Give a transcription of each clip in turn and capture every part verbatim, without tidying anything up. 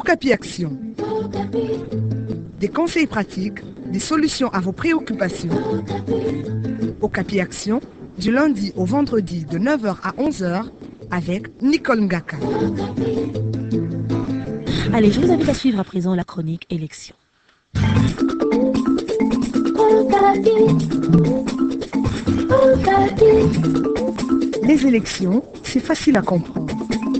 Okapi Action. Des conseils pratiques, des solutions à vos préoccupations. Okapi Action, du lundi au vendredi de neuf heures à onze heures avec Nicole Ngaka. Allez, je vous invite à suivre à présent la chronique élection. Les élections, c'est facile à comprendre.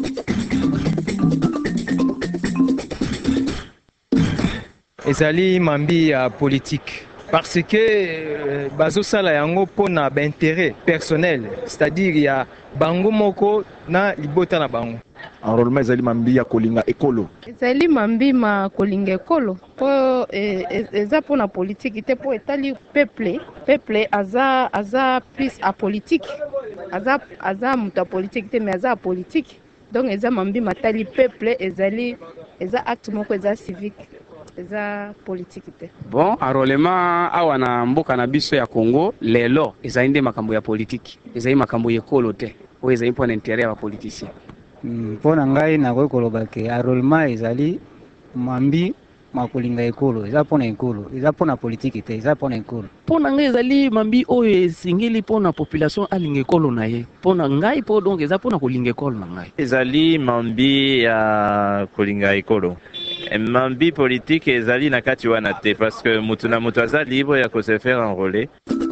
ezali mambi ya politique parce que bazosala yango pona ba intérêt personnel, c'est-à-dire ya bango moko na libota na bango. Enrôlement ezali mambi ya kolinga ekolo. Ezali mambi ma kolinga ekolo po eza pona politique te po etali peuple peuple aza aza plus a politique aza aza muta politique te mais aza politique, donc eza mambi matali peuple ezali eza acte moko eza civique eza politique te. Bon, enrôlement awa na mboka na biso ya Congo lelo ezali nde makambo ya politique, ezali makambo ekolo te o ezali pona intérêt ya politicien. Mpona ngai nakoki koloba ke enrôlement ezali mambi makolinga ekolo, eza pona ekolo, eza pona politique te, eza pona ekolo. Pona ngai ezali mambi oyo esengeli pona population alinga ekolo na ye. Pona ngai po donc eza pona kolinga ekolo na ngai. Ezali mambi ya kolinga ekolo. Mambi politique ezali na kati wana te parce que mutu na mutu aza libre ya ko se faire enrôler.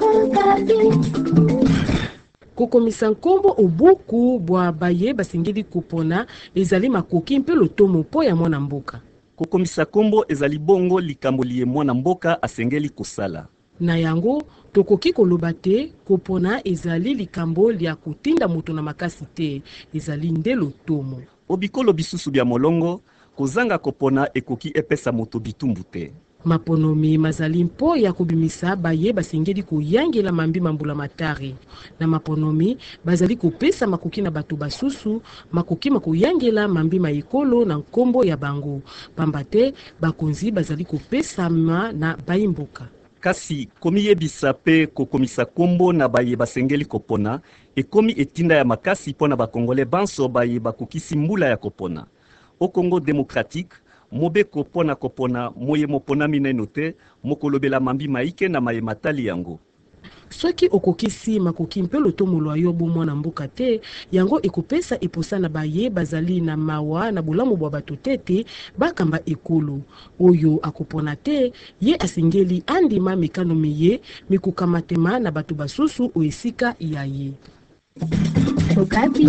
Kokomisa nkombo obuku bwa baye basengeli kupona ezali makoki mpe lotomo po ya mwana mboka. Kokomisa kombo ezali bongo likambo liye mwana mboka asengeli kosala. Na yango tokoki koloba te kopona ezali likambo lia kotinda moto na makasi te, ezali nde lotomo. Obikolo bisusu bya molongo kozanga kopona ekoki epesa moto bitumbu te. Maponomi mazali mpo ya kobimisa baye basengeli koyangela mambi mambula matari. Na maponomi bazali kopesa makoki na bato basusu, makoki makoyangela mambi maekolo na nkombo ya bango. Pambate bakonzi bazali kopesa ma na baimboka. Kasi komi yebisa pe kokomisa kombo na baye basengeli kopona, ekomi etinda ya makasi pona bakongole banso baye bakokisi mbula ya kopona. Au Congo démocratique, mobe kopona kopona moye mopona mineno te, mokolobela mambi maike na maye matali yango. Soki okokisi makoki mpe lotomo lwa yo bo mwana mboka te, yango ekopesa eposa na baye bazali na mawa na bolamu bwa bato tete bakamba ekolo. Oyo akopona te, ye asengeli andima mikano miye mikukamatema na bato basusu oesika ya ye. Okapi.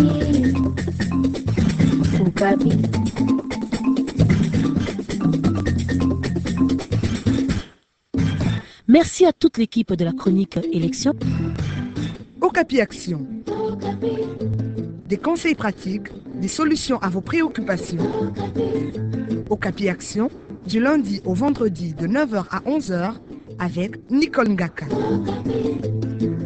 Okapi. Merci à toute l'équipe de la chronique élection. Okapi Action. Des conseils pratiques, des solutions à vos préoccupations. Okapi Action, du lundi au vendredi de neuf heures à onze heures avec Nicole Ngaka.